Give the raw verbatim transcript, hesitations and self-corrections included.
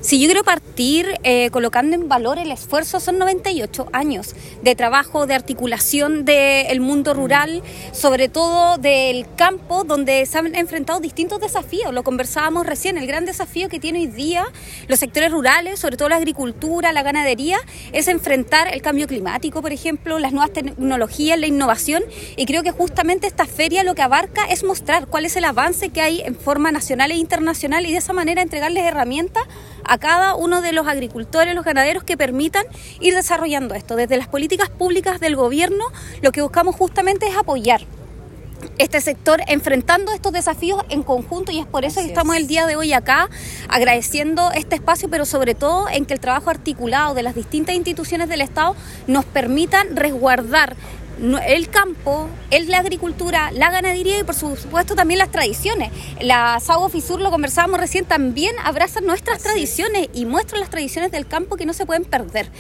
Si yo quiero partir eh, colocando en valor el esfuerzo, son noventa y ocho años de trabajo, de articulación del mundo rural, sobre todo del campo, donde se han enfrentado distintos desafíos. Lo conversábamos recién, el gran desafío que tiene hoy día los sectores rurales, sobre todo la agricultura, la ganadería, es enfrentar el cambio climático, por ejemplo, las nuevas tecnologías, la innovación, y creo que justamente esta feria lo que abarca es mostrar cuál es el avance que hay en forma nacional e internacional y de esa manera entregarles herramientas a cada uno de los agricultores, los ganaderos que permitan ir desarrollando esto. Desde las políticas públicas del gobierno, lo que buscamos justamente es apoyar este sector enfrentando estos desafíos en conjunto, y es por eso que estamos el día de hoy acá agradeciendo este espacio, pero sobre todo en que el trabajo articulado de las distintas instituciones del Estado nos permitan resguardar el campo, la agricultura, la ganadería y por supuesto también las tradiciones. La Sago Fisur, lo conversábamos recién, también abraza nuestras tradiciones y muestra las tradiciones del campo que no se pueden perder.